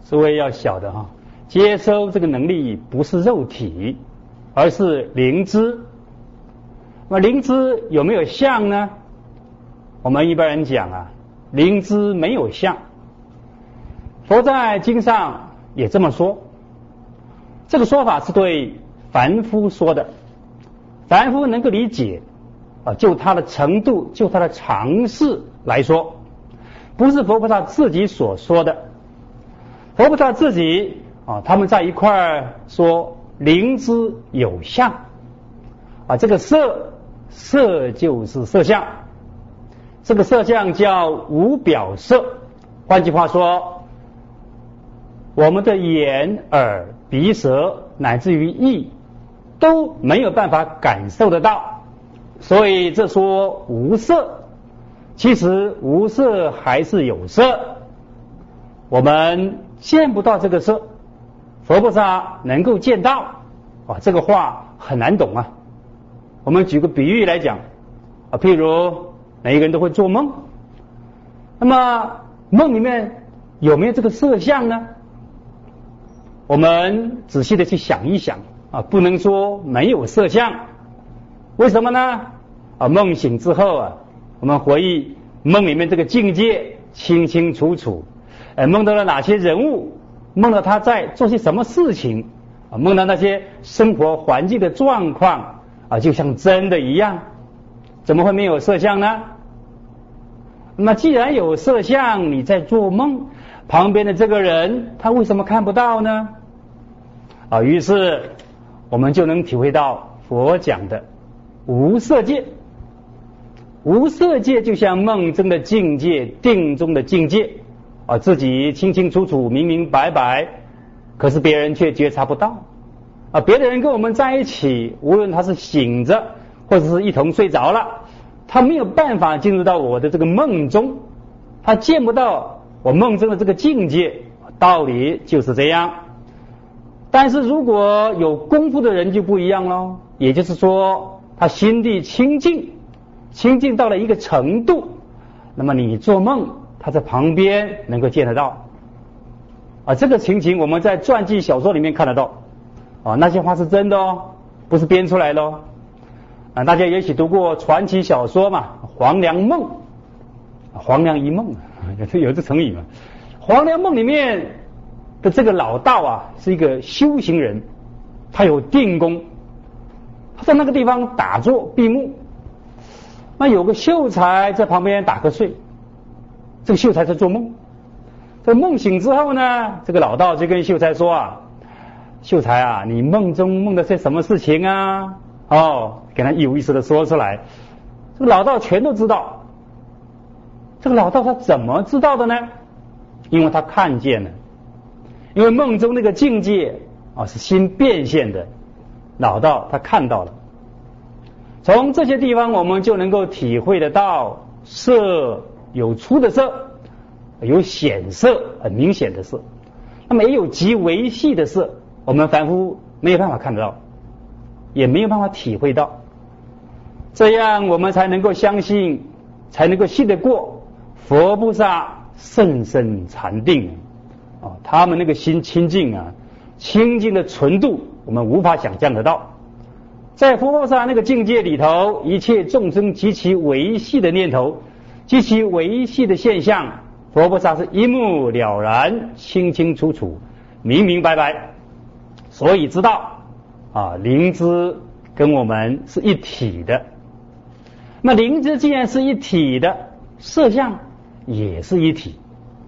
诸位要晓得哈，接收这个能力不是肉体，而是灵知。那么灵知有没有相呢？我们一般人讲啊，灵知没有相。佛在经上也这么说，这个说法是对凡夫说的，凡夫能够理解啊，就他的程度，就他的常识来说，不是佛菩萨自己所说的。佛菩萨自己啊，他们在一块儿说灵知有相啊，这个色就是色相，这个色相叫无表色。换句话说，我们的眼、耳、鼻、舌乃至于意都没有办法感受得到，所以这说无色。其实无色还是有色，我们见不到这个色，佛菩萨能够见到啊，这个话很难懂啊。我们举个比喻来讲啊，譬如每一个人都会做梦，那么梦里面有没有这个色相呢？我们仔细的去想一想啊，不能说没有色相。为什么呢？啊，梦醒之后啊，我们回忆梦里面这个境界清清楚楚，梦到了哪些人物，梦到他在做些什么事情啊，梦到那些生活环境的状况啊，就像真的一样，怎么会没有色相呢？那么既然有色相，你在做梦，旁边的这个人他为什么看不到呢？啊，于是我们就能体会到佛讲的无色界。无色界就像梦中的境界，定中的境界啊，自己清清楚楚、明明白白，可是别人却觉察不到啊。别的人跟我们在一起，无论他是醒着或者是一同睡着了，他没有办法进入到我的这个梦中，他见不到我梦中的这个境界，道理就是这样。但是如果有功夫的人就不一样咯，也就是说他心地清净到了一个程度，那么你做梦他在旁边能够见得到啊。这个情形我们在传记小说里面看得到啊，那些话是真的哦，不是编出来的哦啊。大家也许读过传奇小说嘛，黄粱梦，黄粱一梦有这成语嘛。黄粱梦里面的这个老道啊，是一个修行人，他有定功，他在那个地方打坐闭目，那有个秀才在旁边打瞌睡，这个秀才在做梦。在梦醒之后呢，这个老道就跟秀才说啊，秀才啊，你梦中梦的是什么事情啊？哦，给他一五一十的说出来。这个老道全都知道。这个老道他怎么知道的呢？因为他看见了，因为梦中那个境界啊是心变现的，老道他看到了。从这些地方我们就能够体会得到，色有粗的色，有显色很明显的色，那么也有极微细的色，我们凡夫没有办法看得到，也没有办法体会到，这样我们才能够相信，才能够信得过佛菩萨甚深禅定啊，他们那个心清净啊，清净的纯度我们无法想象得到。在佛菩萨那个境界里头，一切众生极其微细的念头，极其微细的现象，佛菩萨是一目了然，清清楚楚，明明白白，所以知道啊，灵知跟我们是一体的。那灵知既然是一体的，色相也是一体。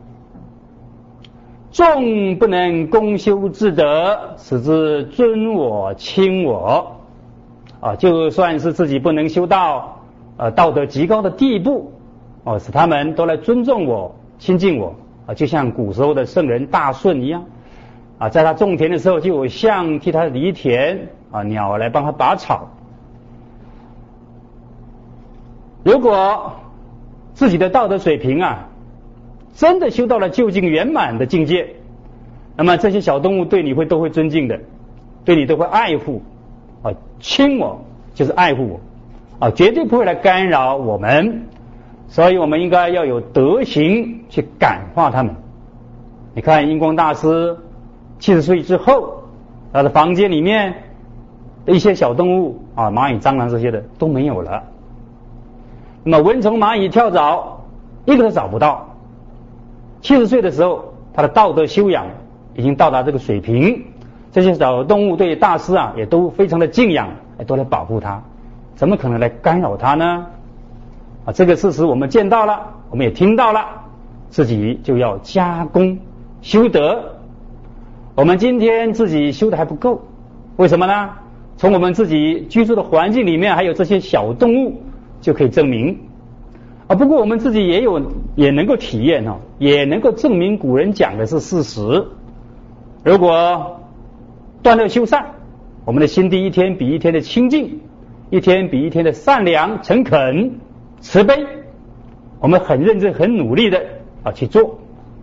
众不能共修自得，使之尊我轻我啊，就算是自己不能修到道德极高的地步哦，使他们都来尊重我、亲近我啊，就像古时候的圣人大顺一样啊，在他种田的时候就有象替他犁田啊，鸟来帮他拔草。如果自己的道德水平啊真的修到了究竟圆满的境界，那么这些小动物对你都会尊敬的，对你都会爱护啊，亲我就是爱护我啊，绝对不会来干扰我们，所以我们应该要有德行去感化他们。 你看印光大师70岁之后，他的房间里面的一些小动物啊，蚂蚁、蟑螂这些的都没有了。那么蚊虫、蚂蚁、跳蚤一个都找不到。70岁的时候，他的道德修养已经到达这个水平，这些小动物对大师啊也都非常的敬仰，都来保护他，怎么可能来干扰他呢？啊，这个事实我们见到了，我们也听到了，自己就要加功修德。我们今天自己修的还不够，为什么呢？从我们自己居住的环境里面，还有这些小动物就可以证明。啊，不过我们自己也能够体验哦，也能够证明古人讲的是事实。如果断恶修善，我们的心地一天比一天的清净，一天比一天的善良、诚恳、慈悲，我们很认真、很努力的去做。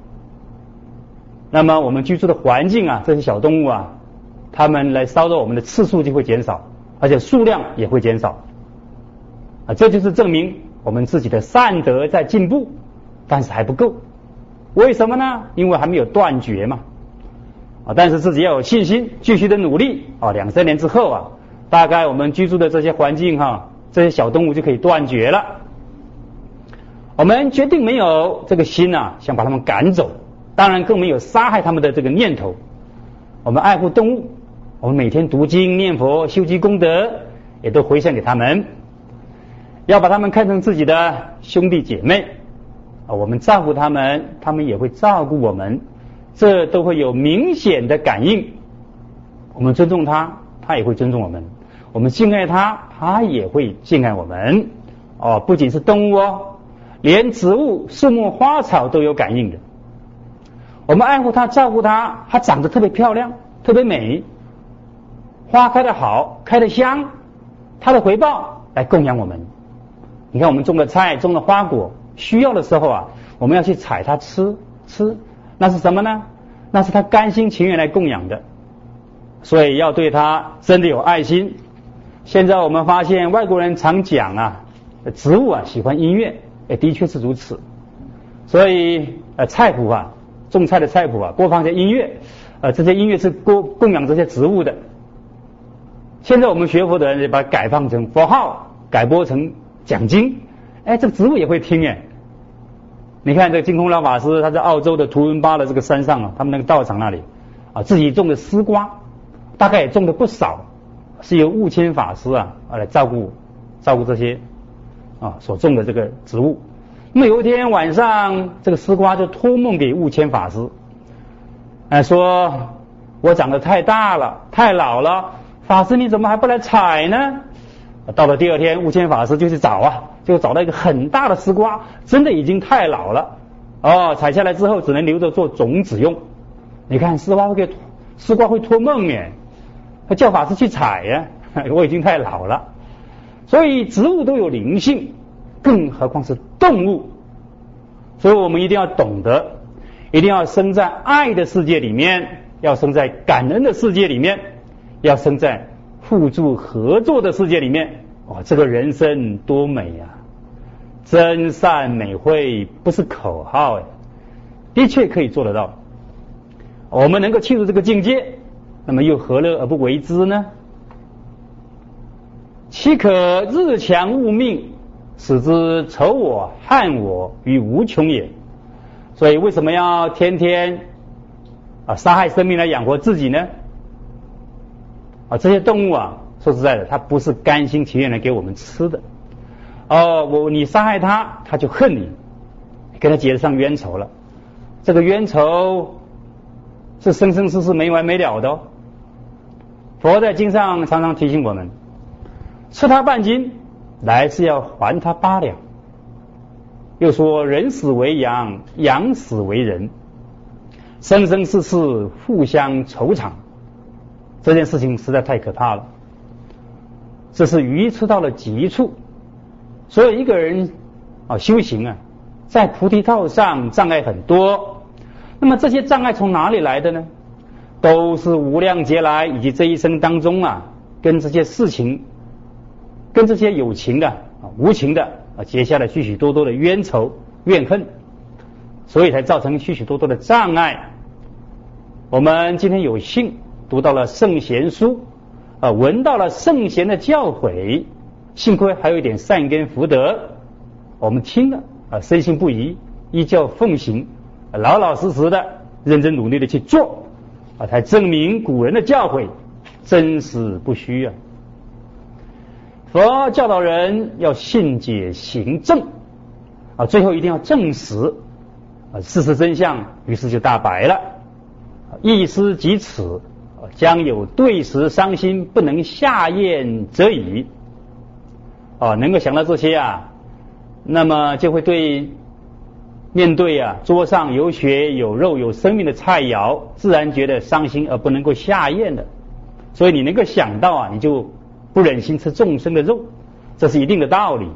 那么我们居住的环境啊，这些小动物啊，它们来骚扰我们的次数就会减少，而且数量也会减少。啊，这就是证明我们自己的善德在进步，但是还不够。为什么呢？因为还没有断绝嘛。啊，但是自己要有信心，继续的努力啊，2-3年之后啊，大概我们居住的这些环境这些小动物就可以断绝了。我们决定没有这个心啊，想把它们赶走，当然更没有杀害它们的这个念头。我们爱护动物，我们每天读经念佛修积功德，也都回向给他们，要把他们看成自己的兄弟姐妹啊，我们照顾他们，他们也会照顾我们，这都会有明显的感应。我们尊重他，他也会尊重我们；我们敬爱他，他也会敬爱我们。哦，不仅是动物哦，连植物、树木、花草都有感应的。我们爱护它、照顾它，它长得特别漂亮、特别美，花开得好、开得香，它的回报来供养我们。你看我们种的菜、种的花果，需要的时候啊，我们要去采它吃，那是什么呢？那是它甘心情愿来供养的，所以要对它真的有爱心。现在我们发现外国人常讲啊，植物啊喜欢音乐，的确是如此。所以菜谱啊，种菜的菜谱啊，播放些音乐，这些音乐是供养这些植物的。现在我们学佛的人也把它改放成佛号，改播成讲经，这个植物也会听耶。你看这个净空老法师，他在澳洲的图文巴的这个山上啊，他们那个道场那里啊，自己种的丝瓜，大概也种的不少，是由悟谦法师来照顾这些所种的这个植物。那么有一天晚上，这个丝瓜就托梦给悟谦法师，说我长得太大了，太老了，法师你怎么还不来采呢？到了第二天，悟谦法师就去找就找到一个很大的丝瓜，真的已经太老了，采下来之后只能留着做种子用。你看丝瓜会托梦耶，他叫法师去采呀，我已经太老了。所以植物都有灵性，更何况是动物。所以我们一定要懂得，一定要生在爱的世界里面，要生在感恩的世界里面，要生在互助合作的世界里面。这个人生多美呀！真善美慧不是口号的确可以做得到。我们能够进入这个境界，那么又何乐而不为之呢？岂可日强物命，使之仇我害我于无穷也。所以为什么要天天杀害生命来养活自己呢？这些动物说实在的，它不是甘心情愿来给我们吃的。你杀害它，它就恨你，跟它结上冤仇了。这个冤仇是生生世世没完没了的。佛在经上常常提醒我们，吃它半斤，来是要还它8两。又说人死为羊，羊死为人，生生世世互相仇偿。这件事情实在太可怕了，这是愚痴到了极处。所以一个人修行在菩提道上障碍很多。那么这些障碍从哪里来的呢？都是无量劫来以及这一生当中跟这些事情，跟这些有情的无情的结下了许许多多的冤仇怨恨，所以才造成许许多多的障碍我们今天有幸读到了圣贤书，闻到了圣贤的教诲，幸亏还有一点善根福德，我们听了深信不疑，依教奉行，老老实实的认真努力的去做，才证明古人的教诲真实不虚啊。佛教导人要信解行证最后一定要证实事实真相，于是就大白了。一思及此，将有对时伤心不能下咽则已。能够想到这些那么就会对面对桌上有血有肉有生命的菜肴，自然觉得伤心而不能够下咽的。所以你能够想到你就不忍心吃众生的肉，这是一定的道理。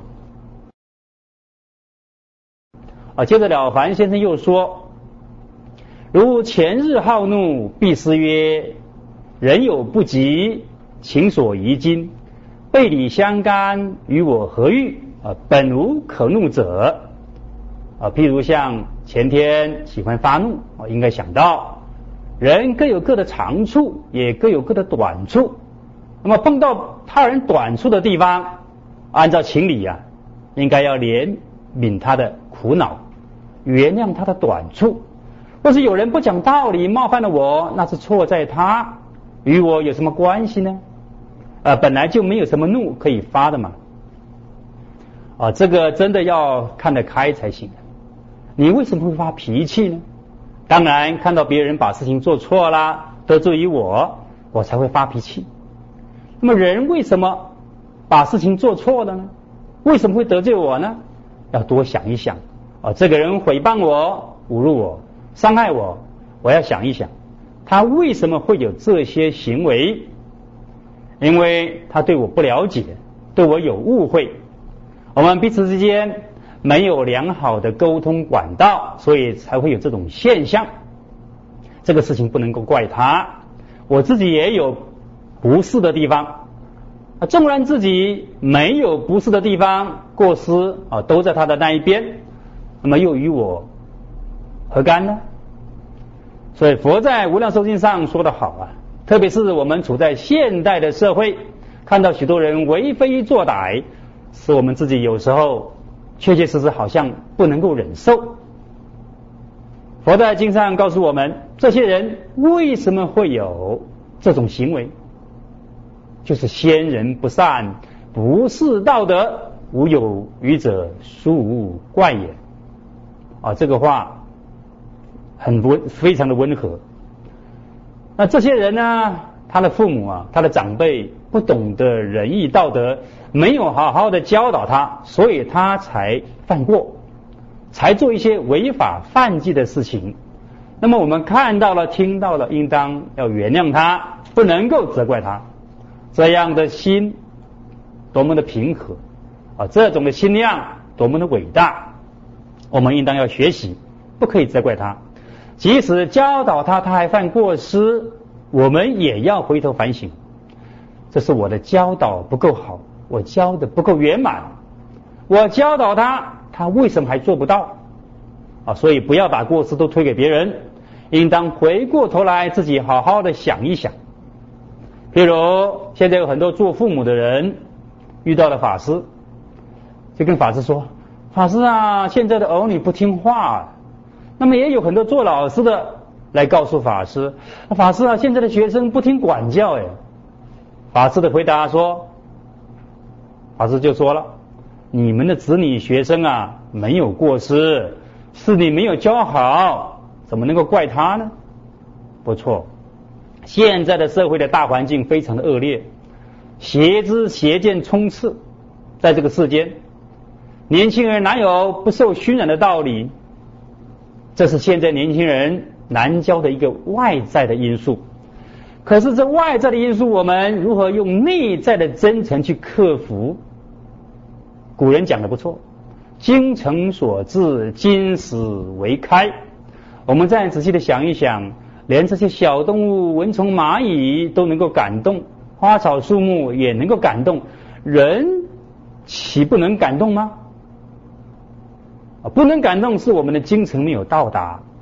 接着了凡先生又说，如前日好怒，必思曰：人有不及，情所宜今，背礼相干，与我何欲？本无可怒者。譬如像前天喜欢发怒，应该想到人各有各的长处，也各有各的短处。那么碰到他人短处的地方，按照情理应该要怜悯他的苦恼，原谅他的短处。或是有人不讲道理冒犯了我，那是错在他，与我有什么关系呢？本来就没有什么怒可以发的嘛。这个真的要看得开才行。你为什么会发脾气呢？当然看到别人把事情做错了，得罪于我才会发脾气。那么人为什么把事情做错了呢？为什么会得罪我呢？要多想一想。这个人诽谤我，侮辱我，伤害我，我要想一想他为什么会有这些行为。因为他对我不了解，对我有误会，我们彼此之间没有良好的沟通管道，所以才会有这种现象。这个事情不能够怪他，我自己也有不是的地方。纵然自己没有不是的地方，过失都在他的那一边，那么又与我何干呢？所以佛在无量寿经上说得好特别是我们处在现代的社会，看到许多人为非作歹，使我们自己有时候确确实实好像不能够忍受。佛在经上告诉我们，这些人为什么会有这种行为，就是先人不善，不是道德，无有愚者，殊无怪也。这个话非常的温和。那这些人呢，他的父母他的长辈不懂得仁义道德，没有好好的教导他，所以他才犯过，才做一些违法犯纪的事情。那么我们看到了听到了，应当要原谅他，不能够责怪他。这样的心多么的平和这种的心量多么的伟大，我们应当要学习，不可以责怪他。即使教导他还犯过失，我们也要回头反省，这是我的教导不够好，我教的不够圆满，我教导他为什么还做不到所以不要把过失都推给别人，应当回过头来自己好好的想一想。譬如现在有很多做父母的人遇到了法师，就跟法师说，法师现在的儿女不听话。那么也有很多做老师的来告诉法师，法师现在的学生不听管教法师的回答说，法师就说了，你们的子女学生没有过失，是你没有教好，怎么能够怪他呢？不错，现在的社会的大环境非常的恶劣，邪知邪见充斥在这个世间，年轻人哪有不受熏染的道理？这是现在年轻人难教的一个外在的因素。可是这外在的因素，我们如何用内在的真诚去克服？古人讲的不错，精诚所至，金石为开。我们再仔细的想一想，连这些小动物蚊虫蚂蚁都能够感动，花草树木也能够感动，人岂不能感动吗？不能感动是我们的精诚没有到达。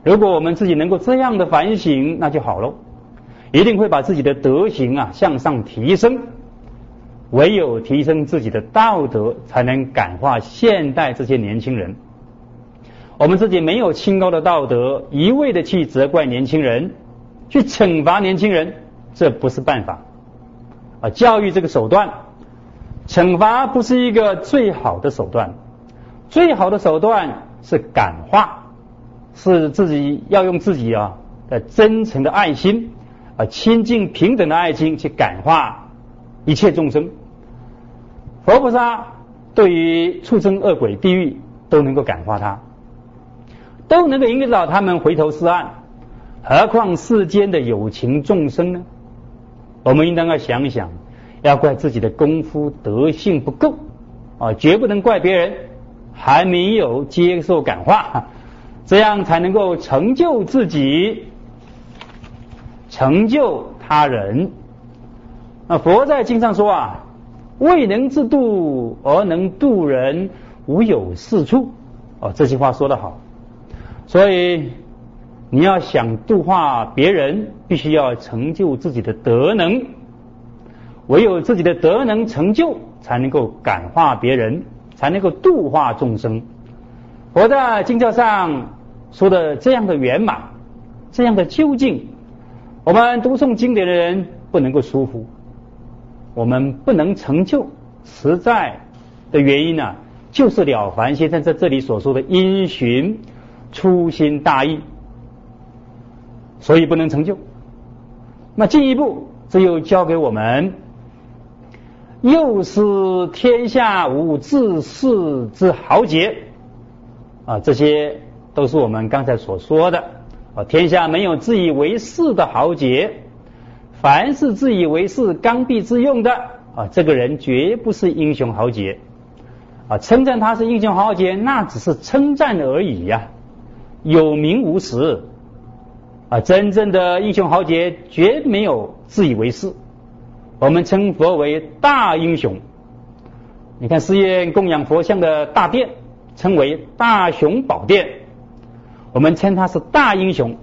如果我们自己能够这样的反省，那就好了，一定会把自己的德行向上提升。唯有提升自己的道德，才能感化现代这些年轻人。我们自己没有清高的道德，一味的去责怪年轻人，去惩罚年轻人，这不是办法。教育这个手段，惩罚不是一个最好的手段，最好的手段是感化，是自己要用自己的真诚的爱心亲近平等的爱心去感化一切众生。佛菩萨对于畜生恶鬼地狱都能够感化他，都能够引导他们回头是岸，何况世间的有情众生呢？我们应当要想一想，要怪自己的功夫德性不够绝不能怪别人还没有接受感化，这样才能够成就自己，成就他人。佛在经上说未能自度而能度人，无有是处这句话说得好。所以你要想度化别人，必须要成就自己的德能，唯有自己的德能成就，才能够感化别人，才能够度化众生。佛在经教上说的这样的圆满，这样的究竟，我们读诵经典的人不能够疏忽，我们不能成就，实在的原因就是了凡先生在这里所说的因循粗心大意，所以不能成就。那进一步，这又教给我们，又是天下无自恃之豪杰这些都是我们刚才所说的天下没有自以为是的豪杰，凡是自以为是刚愎自用的这个人绝不是英雄豪杰称赞他是英雄豪杰，那只是称赞而已有名无实真正的英雄豪杰绝没有自以为是。我们称佛为大英雄，你看寺院供养佛像的大殿称为大雄宝殿，我们称他是大英雄。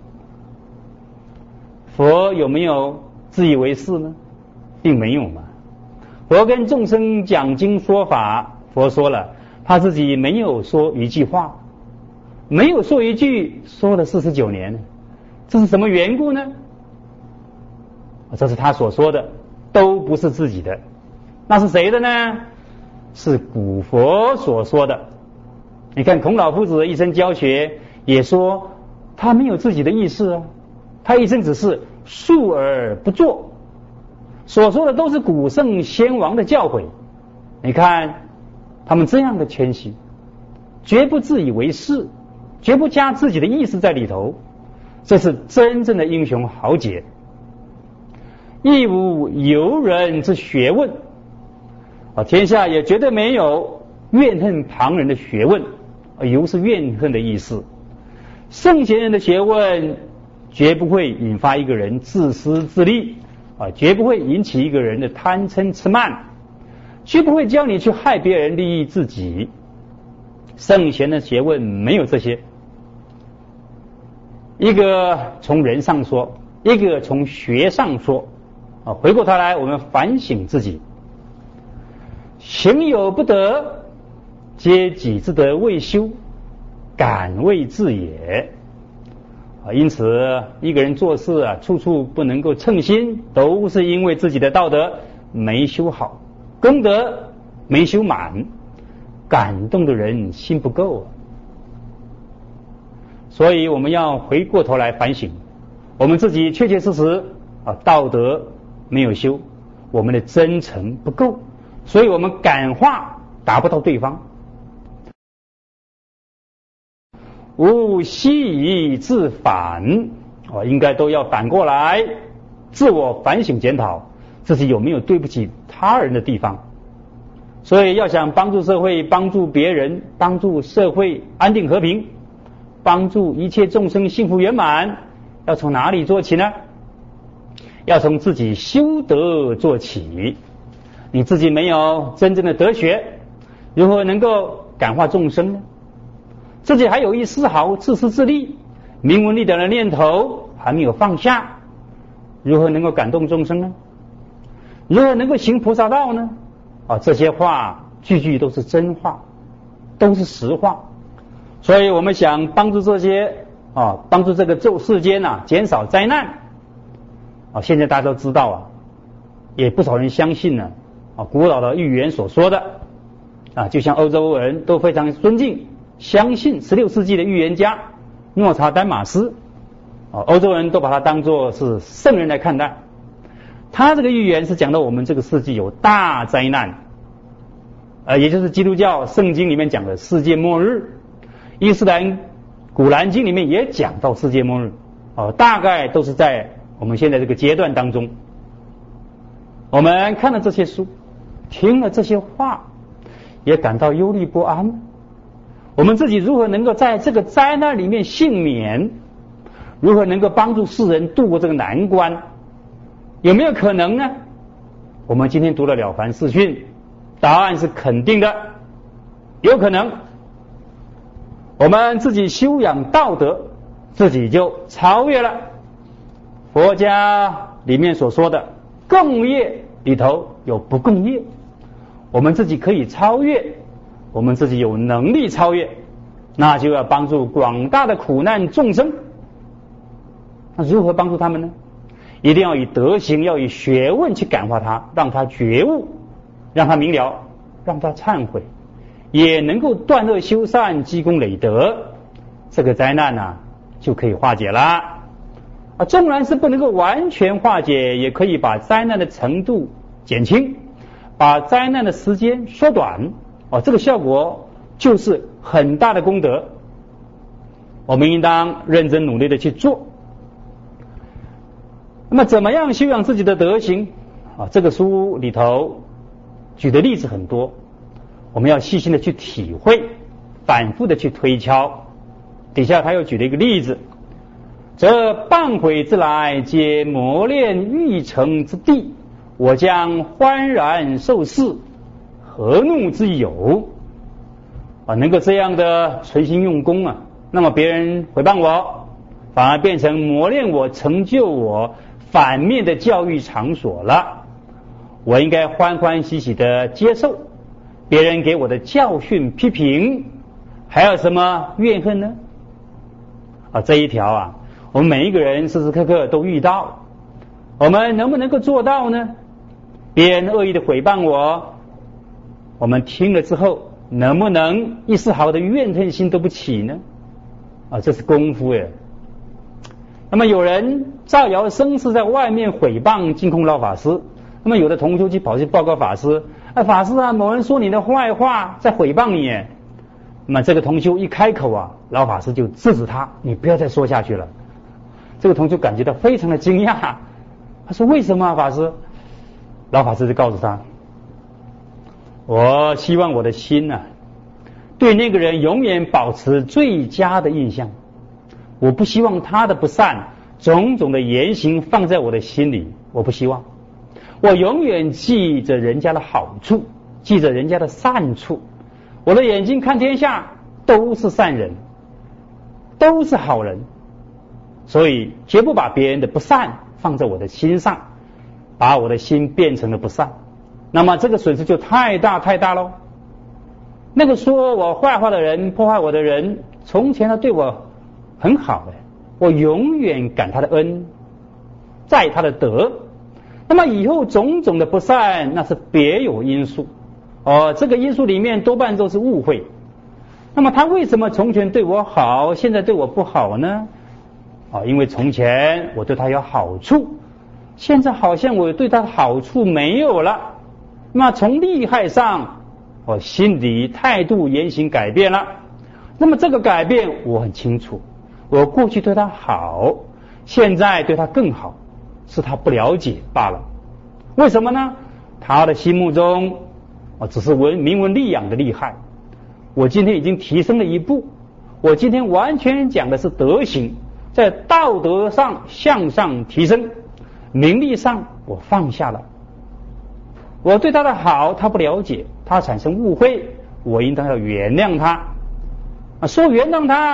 佛有没有自以为是呢？并没有嘛。佛跟众生讲经说法，佛说了他自己没有说一句话，没有说一句，说了49年，这是什么缘故呢？这是他所说的，都不是自己的。那是谁的呢？是古佛所说的。你看孔老夫子一生教学也说他没有自己的意识他一生只是述而不作，所说的都是古圣先王的教诲。你看他们这样的谦虚，绝不自以为是，绝不加自己的意思在里头，这是真正的英雄豪杰。亦无尤人之学问天下也绝对没有怨恨旁人的学问尤是怨恨的意思。圣贤人的学问绝不会引发一个人自私自利绝不会引起一个人的贪嗔痴慢，绝不会教你去害别人利益自己。圣贤的学问没有这些，一个从人上说，一个从学上说回过头来我们反省自己，行有不得，皆己之德未修，敢谓自也因此一个人做事处处不能够称心，都是因为自己的道德没修好，功德没修满，感动的人心不够所以我们要回过头来反省，我们自己确确实实道德没有修，我们的真诚不够，所以我们感化达不到对方。无惜以自反应该都要反过来自我反省检讨，自己有没有对不起他人的地方。所以要想帮助社会，帮助别人，帮助社会安定和平，帮助一切众生幸福圆满，要从哪里做起呢？要从自己修德做起。你自己没有真正的德学，如何能够感化众生呢？自己还有一丝毫自私自利， 名闻利养的念头还没有放下，如何能够感动众生呢？如何能够行菩萨道呢？这些话句句都是真话，都是实话。所以我们想帮助这些帮助这个世间减少灾难现在大家都知道也不少人相信了古老的预言所说的就像欧洲人都非常尊敬相信16世纪的预言家诺查丹马斯欧洲人都把他当作是圣人来看待。他这个预言是讲到我们这个世纪有大灾难也就是基督教圣经里面讲的世界末日，伊斯兰古兰经里面也讲到世界末日大概都是在我们现在这个阶段当中。我们看了这些书，听了这些话，也感到忧虑不安。我们自己如何能够在这个灾难里面幸免？如何能够帮助世人度过这个难关？有没有可能呢？我们今天读了了凡四训，答案是肯定的，有可能。我们自己修养道德，自己就超越了。佛家里面所说的共业里头有不共业，我们自己可以超越，我们自己有能力超越，那就要帮助广大的苦难众生。那如何帮助他们呢？一定要以德行，要以学问去感化他，让他觉悟，让他明了，让他忏悔，也能够断恶修善，积功累德，这个灾难就可以化解了。纵然是不能够完全化解，也可以把灾难的程度减轻，把灾难的时间缩短这个效果就是很大的功德。我们应当认真努力的去做。那么怎么样修养自己的德行这个书里头举的例子很多，我们要细心的去体会，反复的去推敲。底下他又举了一个例子，这谤悔之来，皆磨练欲成之地，我将欢然受事，何怒之有？能够这样的存心用功那么别人诽谤我，反而变成磨练我、成就我反面的教育场所了。我应该欢欢喜喜的接受别人给我的教训批评，还有什么怨恨呢？这一条我们每一个人时时刻刻都遇到，我们能不能够做到呢？别人恶意的诽谤我们听了之后能不能一丝毫的怨恨心都不起呢？这是功夫耶。那么有人造谣生事，在外面诽谤净空老法师，那么有的同修跑去报告法师，法师某人说你的坏话，在诽谤你。那么这个同修一开口老法师就制止他，你不要再说下去了。这个同修感觉到非常的惊讶，他说为什么法师？老法师就告诉他，我希望我的心对那个人永远保持最佳的印象，我不希望他的不善种种的言行放在我的心里，我不希望。我永远记着人家的好处，记着人家的善处，我的眼睛看天下都是善人，都是好人，所以绝不把别人的不善放在我的心上，把我的心变成了不善，那么这个损失就太大太大咯。那个说我坏话的人，破坏我的人，从前他对我很好我永远感他的恩，在他的德。那么以后种种的不善，那是别有因素这个因素里面多半都是误会。那么他为什么从前对我好，现在对我不好呢？因为从前我对他有好处，现在好像我对他的好处没有了。那么从利害上，我心理态度言行改变了。那么这个改变我很清楚，我过去对他好，现在对他更好，是他不了解罢了。为什么呢？他的心目中只是名闻利养的厉害，我今天已经提升了一步，我今天完全讲的是德行，在道德上向上提升，名利上我放下了。我对他的好他不了解，他产生误会，我应当要原谅他。说原谅他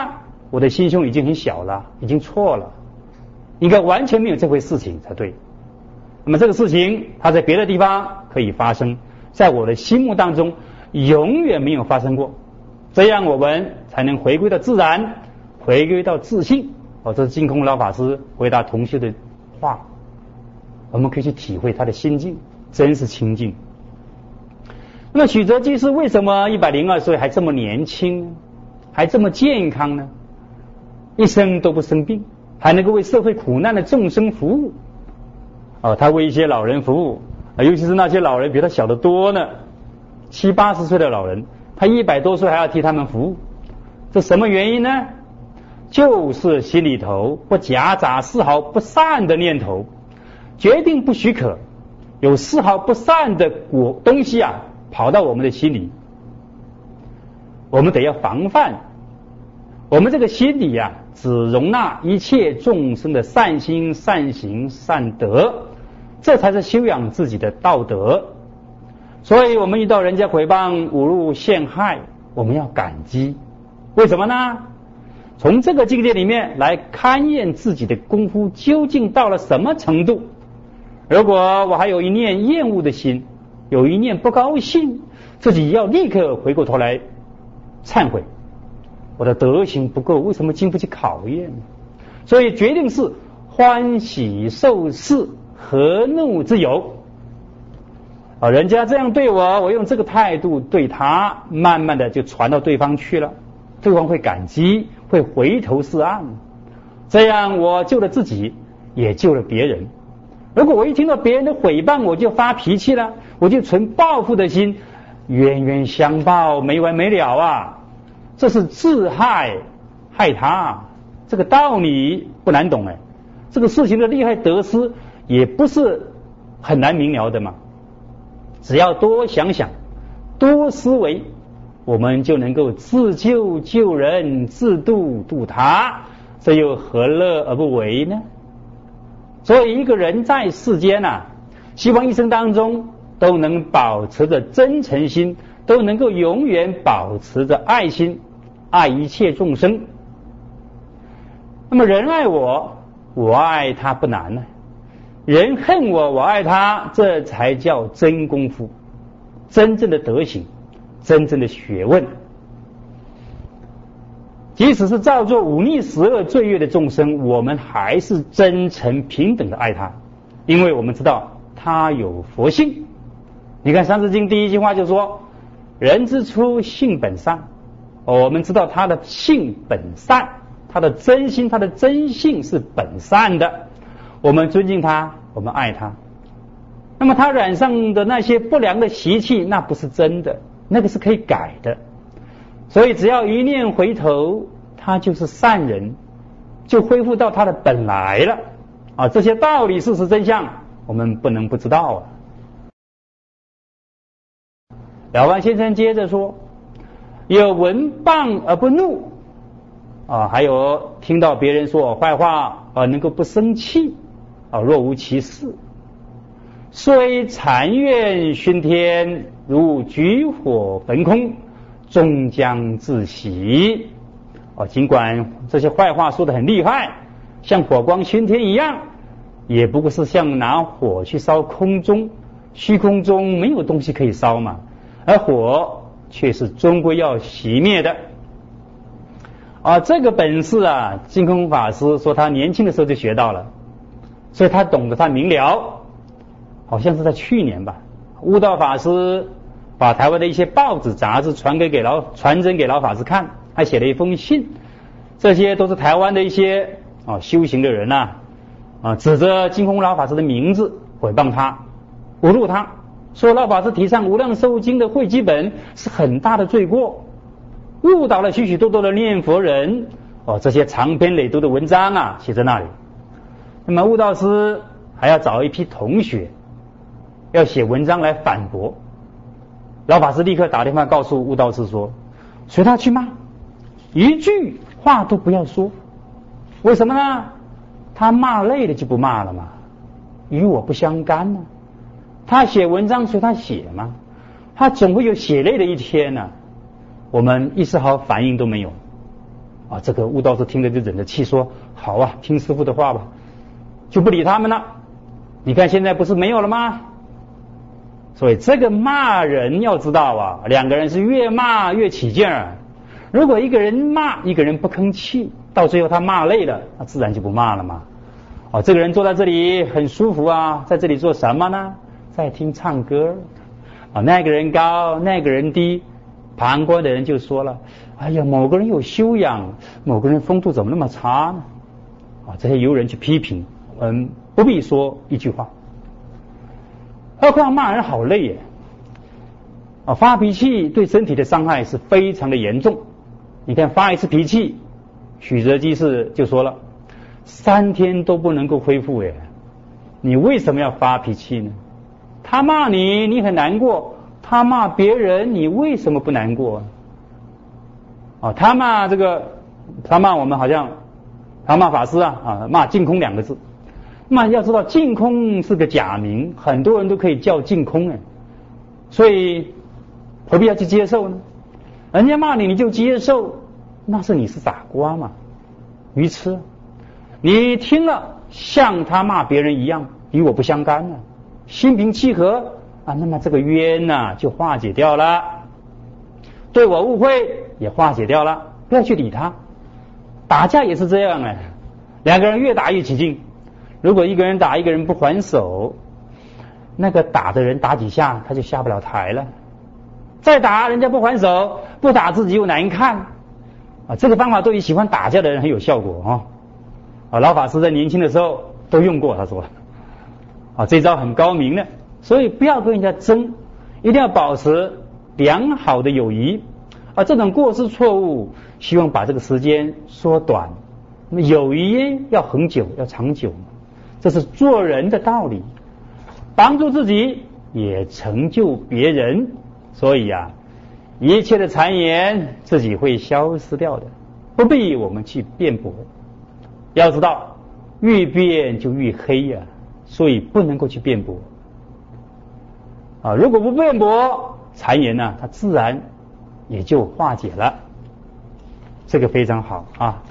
我的心胸已经很小了，已经错了，应该完全没有这回事情才对。那么这个事情它在别的地方可以发生，在我的心目当中永远没有发生过，这样我们才能回归到自然，回归到自信。这是净空老法师回答同学的话，我们可以去体会他的心境，真是清净。那么许则居士为什么102岁还这么年轻，还这么健康呢？一生都不生病，还能够为社会苦难的众生服务。他为一些老人服务，尤其是那些老人比他小得多呢，70、80岁的老人，他100多岁还要替他们服务。这什么原因呢？就是心里头不夹杂丝毫不善的念头，决定不许可有丝毫不善的东西跑到我们的心里，我们得要防范。我们这个心里只容纳一切众生的善心、善行、善德，这才是修养自己的道德。所以我们遇到人家诽谤、侮辱、陷害，我们要感激。为什么呢？从这个境界里面来勘验自己的功夫究竟到了什么程度。如果我还有一念厌恶的心，有一念不高兴，自己要立刻回过头来忏悔，我的德行不够，为什么经不起考验？所以决定是欢喜受事，何怒之有？人家这样对我，我用这个态度对他，慢慢的就传到对方去了，对方会感激，会回头是岸，这样我救了自己，也救了别人。如果我一听到别人的诽谤，我就发脾气了，我就存报复的心，冤冤相报，没完没了这是自害，害他。这个道理不难懂这个事情的利害得失也不是很难明了的嘛。只要多想想，多思维，我们就能够自救救人，自度度他，这又何乐而不为呢？所以一个人在世间希望一生当中都能保持着真诚心，都能够永远保持着爱心，爱一切众生。那么人爱我，我爱他不难呢；人恨我，我爱他，这才叫真功夫，真正的德行，真正的学问。即使是造作忤逆十恶罪业的众生，我们还是真诚平等的爱他，因为我们知道他有佛性。你看《三字经》第一句话就说人之初性本善，我们知道他的性本善，他的真心，他的真性是本善的，我们尊敬他，我们爱他。那么他染上的那些不良的习气，那不是真的，那个是可以改的。所以只要一念回头，他就是善人，就恢复到他的本来了这些道理事实真相我们不能不知道了凡先生接着说，有闻谤而不怒还有听到别人说我坏话能够不生气若无其事，虽禅怨熏天，如举火焚空，终将自息尽管这些坏话说得很厉害，像火光熏天一样，也不过是像拿火去烧空中，虚空中没有东西可以烧嘛，而火却是终归要熄灭的这个本事净空法师说他年轻的时候就学到了，所以他懂得，他明了。好像是在去年吧，悟道法师把台湾的一些报纸杂志传真给老法师看，还写了一封信，这些都是台湾的一些修行的人指着净空老法师的名字诽谤他，侮辱他，说老法师提倡无量寿经的汇集本是很大的罪过，误导了许许多多的念佛人这些长篇累牍的文章写在那里。那么悟道师还要找一批同学要写文章来反驳，老法师立刻打电话告诉悟道师说，随他去骂，一句话都不要说。为什么呢？他骂累了就不骂了嘛，与我不相干呢。他写文章随他写嘛，他总会有写累的一天呢。我们一丝毫反应都没有。 啊，这个悟道士听着就忍着气说：好啊，听师父的话吧，就不理他们了。你看现在不是没有了吗？所以这个骂人要知道啊，两个人是越骂越起劲儿。如果一个人骂，一个人不吭气，到最后他骂累了，那自然就不骂了嘛。哦，这个人坐在这里很舒服啊，在这里做什么呢？在听唱歌。啊，那个人高，那个人低，旁观的人就说了：哎呀，某个人有修养，某个人风度怎么那么差呢？啊，这些由人去批评，不必说一句话。何况骂人好累耶！啊，发脾气对身体的伤害是非常的严重。你看发一次脾气，许哲基士就说了，3天都不能够恢复耶。你为什么要发脾气呢？他骂你，你很难过；他骂别人，你为什么不难过？啊，他骂我们好像他骂法师骂净空2个字。那要知道净空是个假名，很多人都可以叫净空所以何必要去接受呢？人家骂你你就接受，那是你是傻瓜嘛，愚痴。你听了像他骂别人一样，与我不相干了，心平气和那么这个冤就化解掉了，对我误会也化解掉了，不要去理他。打架也是这样两个人越打越起劲。如果一个人打一个人不还手，那个打的人打几下他就下不了台了，再打人家不还手，不打自己又难看这个方法对于喜欢打架的人很有效果老法师在年轻的时候都用过，他说这招很高明的。所以不要跟人家争，一定要保持良好的友谊这种过失错误希望把这个时间缩短。那么友谊要恒久，要长久，这是做人的道理，帮助自己也成就别人。所以一切的谗言自己会消失掉的，不必我们去辩驳。要知道越辩就越黑所以不能够去辩驳如果不辩驳，谗言它自然也就化解了。这个非常好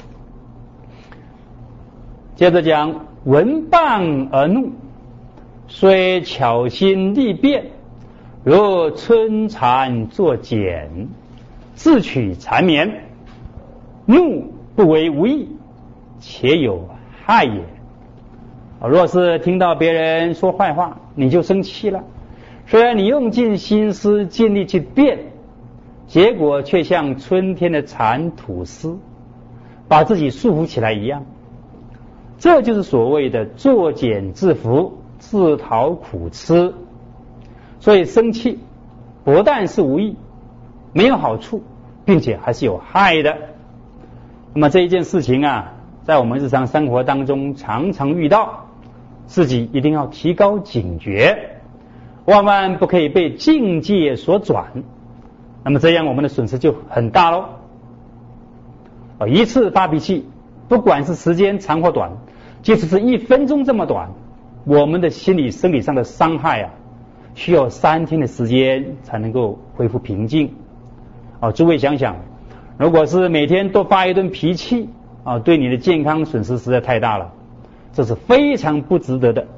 接着讲，闻谤而怒，虽巧心力辩，如春蚕作茧，自取缠绵。怒不为无益，且有害也。若是听到别人说坏话，你就生气了，虽然你用尽心思尽力去辩，结果却像春天的蚕吐丝，把自己束缚起来一样。这就是所谓的作茧自缚，自讨苦吃。所以生气不但是无益，没有好处，并且还是有害的。那么这一件事情在我们日常生活当中常常遇到，自己一定要提高警觉，万万不可以被境界所转，那么这样我们的损失就很大咯。一次发脾气，不管是时间长或短，即使是1分钟这么短，我们的心理生理上的伤害需要3天的时间才能够恢复平静诸位想想，如果是每天都发一顿脾气对你的健康损失实在太大了，这是非常不值得的。